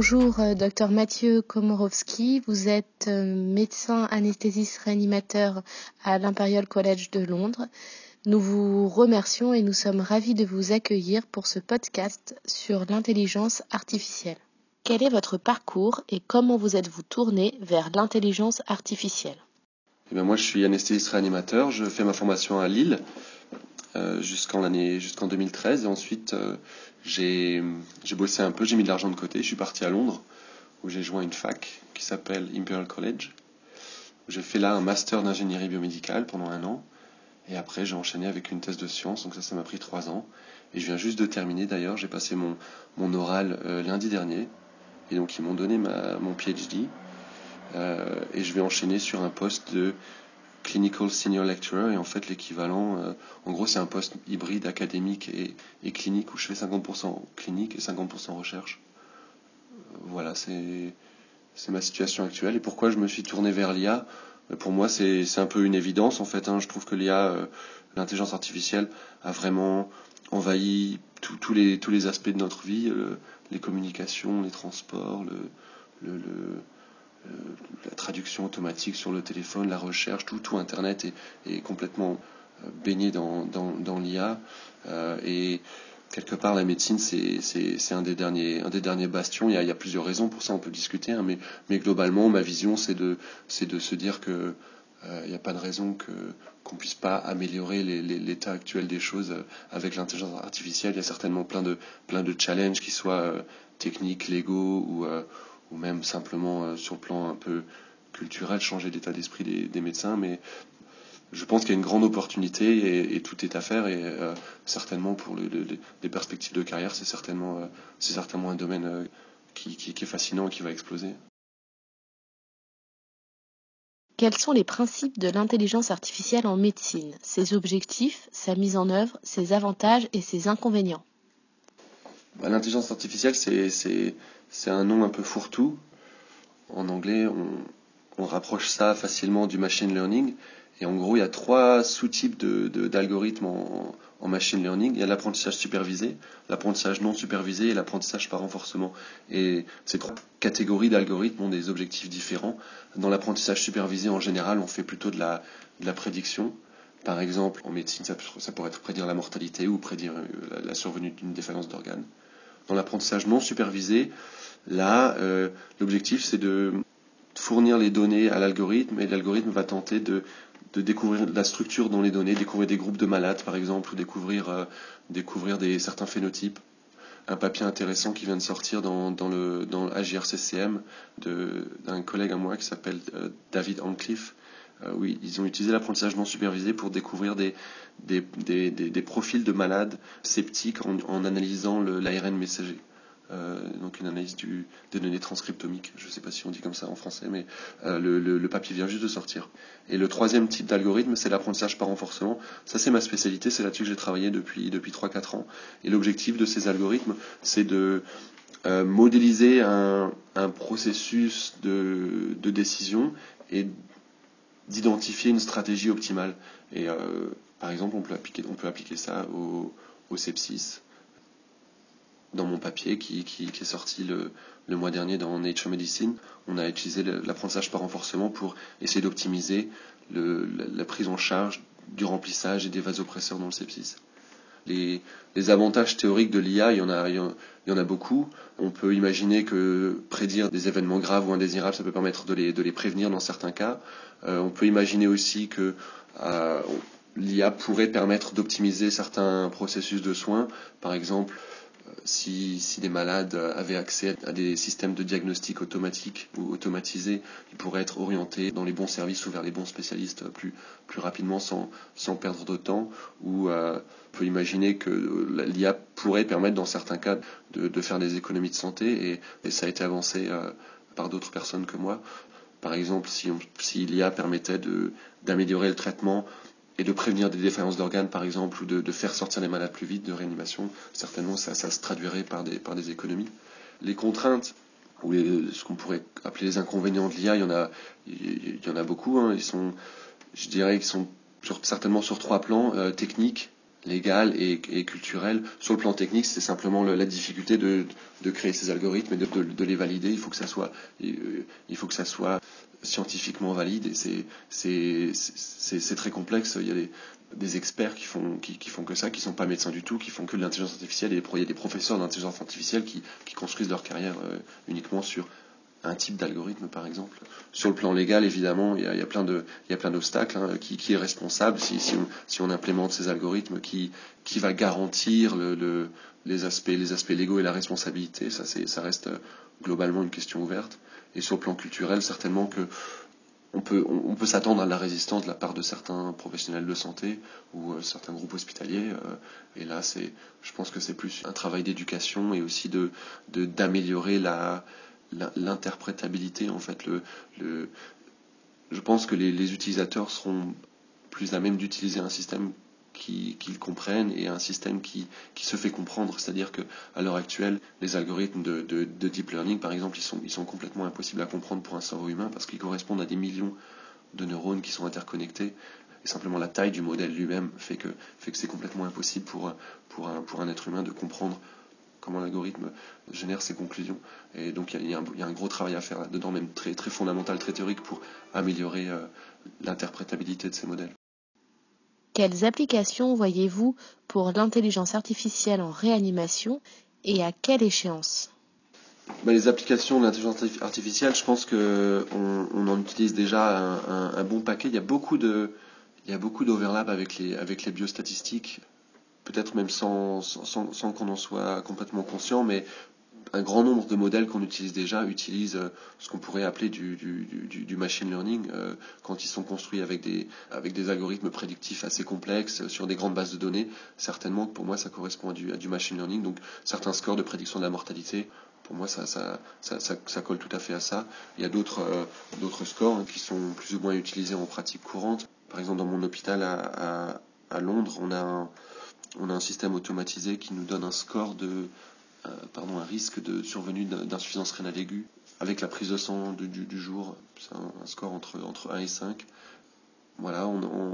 Bonjour, Dr Mathieu Komorowski. Vous êtes médecin anesthésiste réanimateur à l'Imperial College de Londres. Nous vous remercions et nous sommes ravis de vous accueillir pour ce podcast sur l'intelligence artificielle. Quel est votre parcours et comment vous êtes-vous tourné vers l'intelligence artificielle ? Moi, je suis anesthésiste réanimateur. Je fais ma formation à Lille jusqu'en 2013. Et ensuite, j'ai bossé un peu, j'ai mis de l'argent de côté. Je suis parti à Londres où j'ai joint une fac qui s'appelle Imperial College. J'ai fait là un master d'ingénierie biomédicale pendant 1 an. Et après, j'ai enchaîné avec une thèse de sciences. Donc ça m'a pris 3 ans. Et je viens juste de terminer d'ailleurs. J'ai passé mon oral lundi dernier. Et donc, ils m'ont donné mon PhD. Et je vais enchaîner sur un poste de Clinical Senior Lecturer. Et en fait, l'équivalent, en gros, c'est un poste hybride académique et clinique où je fais 50% clinique et 50% recherche. Voilà, c'est ma situation actuelle. Et pourquoi je me suis tourné vers l'IA ? Pour moi, c'est un peu une évidence en fait. Je trouve que l'IA, l'intelligence artificielle, a vraiment envahi tous les aspects de notre vie, les communications, les transports, la traduction automatique sur le téléphone, la recherche, tout Internet est complètement baigné dans l'IA. Et quelque part, la médecine, c'est un des derniers bastions. Il y a plusieurs raisons pour ça, on peut discuter, mais globalement, ma vision, c'est de se dire que il n'y a pas de raison qu'on puisse pas améliorer l'état actuel des choses avec l'intelligence artificielle. Il y a certainement plein de challenges qui soient techniques, légaux ou même simplement sur le plan un peu culturel, changer l'état d'esprit des médecins. Mais je pense qu'il y a une grande opportunité et tout est à faire. Et certainement pour les perspectives de carrière, c'est certainement un domaine qui est fascinant et qui va exploser. Quels sont les principes de l'intelligence artificielle en médecine, ses objectifs, sa mise en œuvre, ses avantages et ses inconvénients ? L'intelligence artificielle, c'est un nom un peu fourre-tout. En anglais, on rapproche ça facilement du machine learning. Et en gros, il y a 3 sous-types d'algorithmes en machine learning. Il y a l'apprentissage supervisé, l'apprentissage non supervisé et l'apprentissage par renforcement. Et ces 3 catégories d'algorithmes ont des objectifs différents. Dans l'apprentissage supervisé, en général, on fait plutôt de la prédiction. Par exemple, en médecine, ça pourrait être prédire la mortalité ou prédire la survenue d'une défaillance d'organes. Dans l'apprentissage non supervisé, là, l'objectif, c'est de fournir les données à l'algorithme et l'algorithme va tenter de découvrir la structure dans les données, découvrir des groupes de malades par exemple ou découvrir certains phénotypes. Un papier intéressant qui vient de sortir dans l'AJRCCM d'un collègue à moi qui s'appelle David Ancliffe, où ils ont utilisé l'apprentissage non supervisé pour découvrir des profils de malades sceptiques en analysant l'ARN messager. Donc une analyse des données transcriptomiques. Je ne sais pas si on dit comme ça en français, mais le papier vient juste de sortir. Et le 3e type d'algorithme, c'est l'apprentissage par renforcement. Ça, c'est ma spécialité, c'est là-dessus que j'ai travaillé depuis 3-4 ans. Et l'objectif de ces algorithmes, c'est de modéliser un processus de décision et d'identifier une stratégie optimale. Et par exemple, on peut appliquer ça au sepsis. Dans mon papier qui est sorti le mois dernier dans Nature Medicine, on a utilisé l'apprentissage par renforcement pour essayer d'optimiser la prise en charge du remplissage et des vasopresseurs dans le sepsis. Les avantages théoriques de l'IA, il y en a beaucoup. On peut imaginer que prédire des événements graves ou indésirables, ça peut permettre de les prévenir dans certains cas. On peut imaginer aussi que l'IA pourrait permettre d'optimiser certains processus de soins. Par exemple, si des malades avaient accès à des systèmes de diagnostic automatique ou automatisés, ils pourraient être orientés dans les bons services ou vers les bons spécialistes plus rapidement sans perdre de temps. Ou on peut imaginer que l'IA pourrait permettre dans certains cas de faire des économies de santé et ça a été avancé par d'autres personnes que moi. Par exemple, si l'IA permettait d'améliorer le traitement et de prévenir des défaillances d'organes, par exemple, ou de faire sortir les malades plus vite de réanimation, certainement ça se traduirait par des économies. Les contraintes, ou ce qu'on pourrait appeler les inconvénients de l'IA, il y en a beaucoup. Je dirais qu'ils sont certainement sur 3 plans. Technique, légale et culturelle. Sur le plan technique, c'est simplement la difficulté de créer ces algorithmes et de les valider. Il faut que ça soit scientifiquement valide, et c'est très complexe. Il y a des experts qui font que ça, qui sont pas médecins du tout, qui font que de l'intelligence artificielle, et il y a des professeurs d'intelligence artificielle qui construisent leur carrière uniquement sur un type d'algorithme, par exemple. Sur le plan légal, évidemment, il y a plein d'obstacles. Qui est responsable si on implémente ces algorithmes, qui va garantir les aspects légaux et la responsabilité. Ça reste globalement une question ouverte. Et sur le plan culturel, certainement que on peut s'attendre à la résistance de la part de certains professionnels de santé ou certains groupes hospitaliers. Et là, je pense que c'est plus un travail d'éducation et aussi d'améliorer l'interprétabilité. En fait, je pense que les utilisateurs seront plus à même d'utiliser un système qu'ils comprennent, et un système qui se fait comprendre. C'est-à-dire que à l'heure actuelle, les algorithmes de deep learning, par exemple, ils sont complètement impossibles à comprendre pour un cerveau humain, parce qu'ils correspondent à des millions de neurones qui sont interconnectés. Et simplement la taille du modèle lui-même fait que c'est complètement impossible pour un être humain de comprendre comment l'algorithme génère ses conclusions. Et donc il y a un gros travail à faire là-dedans, même très, très fondamental, très théorique, pour améliorer l'interprétabilité de ces modèles. Quelles applications voyez-vous pour l'intelligence artificielle en réanimation et à quelle échéance ? Les applications de l'intelligence artificielle, je pense qu'on en utilise déjà un bon paquet. Il y a beaucoup d'overlap avec les biostatistiques, peut-être même sans qu'on en soit complètement conscient, mais un grand nombre de modèles qu'on utilise déjà utilisent ce qu'on pourrait appeler du machine learning, quand ils sont construits avec des algorithmes prédictifs assez complexes sur des grandes bases de données. Certainement que pour moi ça correspond à du machine learning. Donc certains scores de prédiction de la mortalité, pour moi ça colle tout à fait à ça. Il y a d'autres scores qui sont plus ou moins utilisés en pratique courante. Par exemple, dans mon hôpital à Londres, on a un système automatisé qui nous donne un score un risque de survenue d'insuffisance rénale aiguë avec la prise de sang du jour. C'est un score entre 1 et 5. Voilà,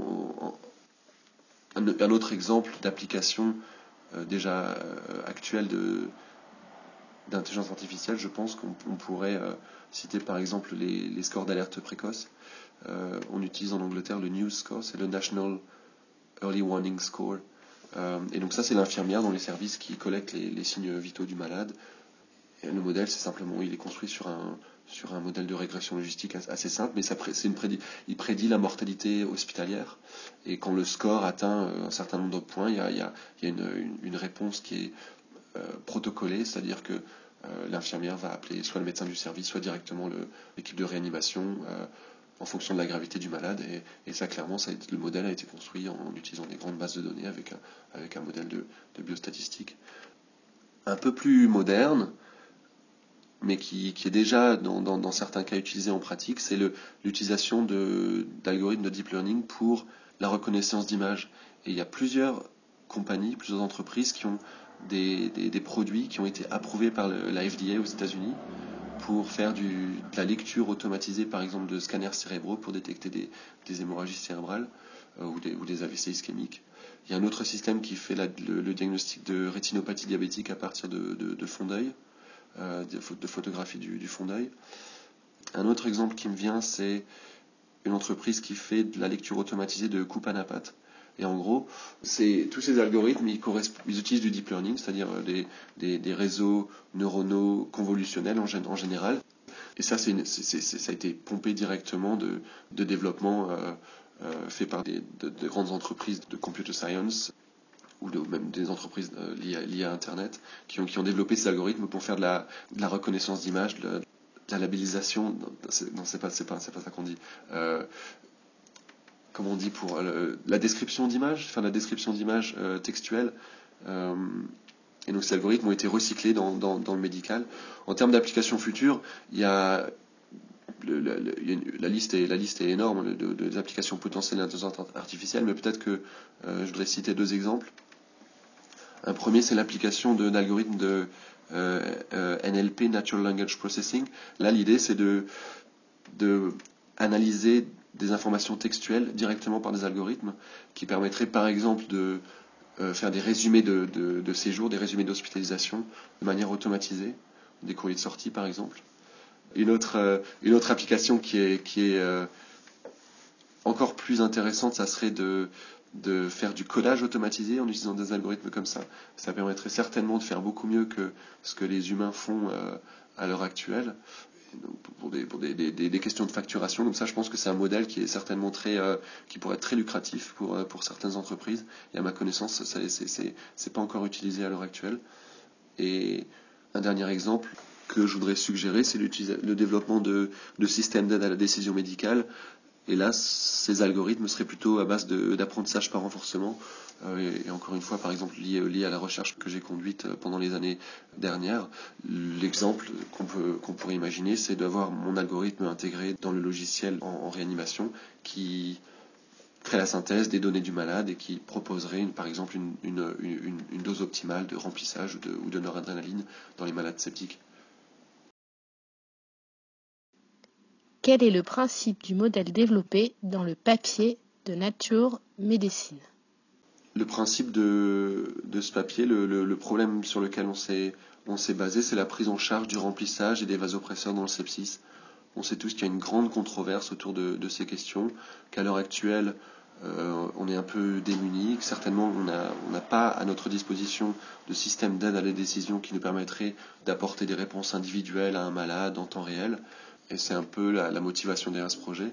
un autre exemple d'application déjà actuelle d'intelligence artificielle, je pense qu'on pourrait citer par exemple les scores d'alerte précoce. On utilise en Angleterre le News Score, c'est le National Early Warning Score. Et donc ça, c'est l'infirmière dans les services qui collecte les signes vitaux du malade. Et le modèle, c'est simplement, il est construit sur un modèle de régression logistique assez simple, mais il prédit la mortalité hospitalière. Et quand le score atteint un certain nombre de points, il y a une réponse qui est protocolée, c'est-à-dire que l'infirmière va appeler soit le médecin du service, soit directement l'équipe de réanimation, en fonction de la gravité du malade. Et ça, clairement, le modèle a été construit en utilisant des grandes bases de données avec un modèle de biostatistique. Un peu plus moderne, mais qui est déjà dans certains cas utilisé en pratique, c'est l'utilisation d'algorithmes de deep learning pour la reconnaissance d'images. Et il y a plusieurs compagnies, plusieurs entreprises qui ont des produits qui ont été approuvés par la FDA aux États-Unis pour faire de la lecture automatisée, par exemple, de scanners cérébraux pour détecter des hémorragies cérébrales ou des AVC ischémiques. Il y a un autre système qui fait le diagnostic de rétinopathie diabétique à partir de fond d'œil, de photographie du fond d'œil. Un autre exemple qui me vient, c'est une entreprise qui fait de la lecture automatisée de coupe à nappate. Et en gros, tous ces algorithmes, ils utilisent du deep learning, c'est-à-dire des réseaux neuronaux convolutionnels en général. Et ça, ça a été pompé directement de développement fait par de grandes entreprises de computer science ou même des entreprises liées à Internet qui ont développé ces algorithmes pour faire de la reconnaissance d'images, de la labellisation. Non, c'est pas ça qu'on dit. Comment on dit pour la description d'image, faire la description d'image textuelle. Et donc ces algorithmes ont été recyclés dans le médical. En termes d'applications futures, il y a la liste est énorme des applications potentielles d'intelligence artificielle, mais peut-être que je voudrais citer deux exemples. Un premier, c'est l'application d'algorithmes de NLP, Natural Language Processing. Là, l'idée, c'est de analyser des informations textuelles directement par des algorithmes qui permettraient, par exemple, faire des résumés de séjours, des résumés d'hospitalisation de manière automatisée, des courriers de sortie par exemple. Une autre application qui est encore plus intéressante, ça serait de faire du codage automatisé en utilisant des algorithmes comme ça. Ça permettrait certainement de faire beaucoup mieux que ce que les humains font à l'heure actuelle. Donc, pour des questions de facturation. Donc ça, je pense que c'est un modèle qui est certainement qui pourrait être très lucratif pour certaines entreprises. Et à ma connaissance, c'est pas encore utilisé à l'heure actuelle. Et un dernier exemple que je voudrais suggérer, c'est le développement de systèmes d'aide à la décision médicale. Et là, ces algorithmes seraient plutôt à base d'apprentissage par renforcement. Et encore une fois, par exemple, lié à la recherche que j'ai conduite pendant les années dernières. L'exemple qu'on pourrait imaginer, c'est d'avoir mon algorithme intégré dans le logiciel en réanimation qui crée la synthèse des données du malade et qui proposerait, par exemple, une dose optimale de remplissage ou de noradrénaline dans les malades septiques. Quel est le principe du modèle développé dans le papier de Nature Medicine ? Le principe de ce papier, le problème sur lequel on s'est basé, c'est la prise en charge du remplissage et des vasopresseurs dans le sepsis. On sait tous qu'il y a une grande controverse autour de ces questions, qu'à l'heure actuelle, on est un peu démunis, que certainement on n'a pas à notre disposition de système d'aide à la décision qui nous permettrait d'apporter des réponses individuelles à un malade en temps réel. Et c'est un peu la motivation derrière ce projet.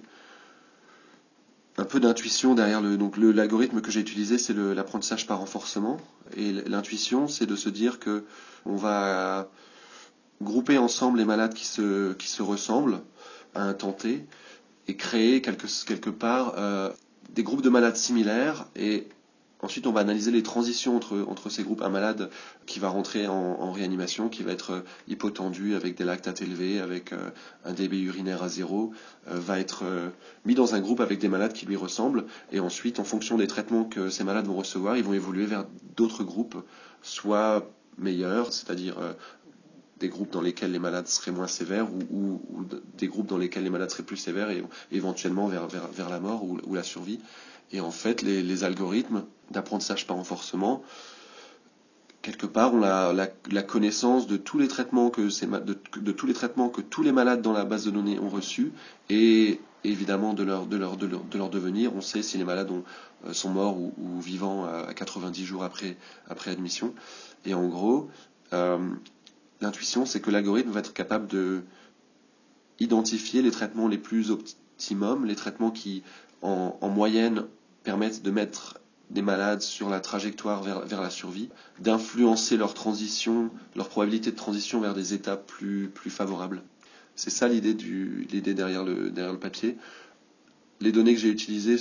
Un peu d'intuition derrière l'algorithme que j'ai utilisé, c'est l'apprentissage par renforcement. Et l'intuition, c'est de se dire que on va grouper ensemble les malades qui se ressemblent à un temps T et créer quelque part des groupes de malades similaires. Et ensuite, on va analyser les transitions entre ces groupes. Un malade qui va rentrer en réanimation, qui va être hypotendu avec des lactates élevés, avec un débit urinaire à 0, va être mis dans un groupe avec des malades qui lui ressemblent. Et ensuite, en fonction des traitements que ces malades vont recevoir, ils vont évoluer vers d'autres groupes, soit meilleurs, c'est-à-dire des groupes dans lesquels les malades seraient moins sévères ou des groupes dans lesquels les malades seraient plus sévères et éventuellement vers la mort ou la survie. Et en fait, les algorithmes d'apprentissage par renforcement, quelque part, ont la connaissance de tous les traitements de tous les traitements que tous les malades dans la base de données ont reçus et évidemment de leur devenir. On sait si les malades sont morts ou vivants à 90 jours après admission. Et en gros, l'intuition, c'est que l'algorithme va être capable de identifier les traitements les plus optimums, les traitements qui, en moyenne, permettent de mettre des malades sur la trajectoire vers la survie, d'influencer leur probabilité de transition vers des états plus favorables. C'est ça l'idée derrière le papier. Les données que j'ai utilisées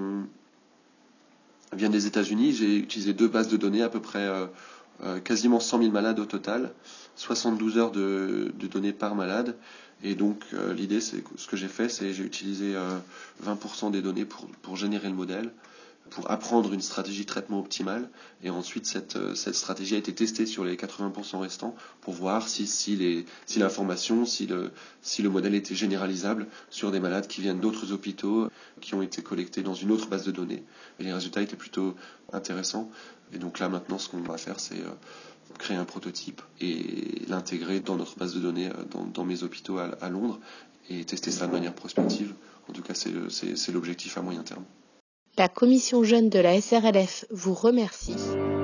viennent des États-Unis. J'ai utilisé 2 bases de données, à peu près quasiment 100 000 malades au total, 72 heures de données par malade. Et donc l'idée, c'est ce que j'ai fait, c'est j'ai utilisé 20% des données pour générer le modèle, pour apprendre une stratégie de traitement optimale. Et ensuite, cette stratégie a été testée sur les 80% restants pour voir si l'information, si le modèle était généralisable sur des malades qui viennent d'autres hôpitaux, qui ont été collectés dans une autre base de données. Et les résultats étaient plutôt intéressants. Et donc là, maintenant, ce qu'on va faire, c'est créer un prototype et l'intégrer dans notre base de données dans mes hôpitaux à Londres et tester ça de manière prospective. En tout cas, c'est l'objectif à moyen terme. La commission jeune de la SRLF vous remercie.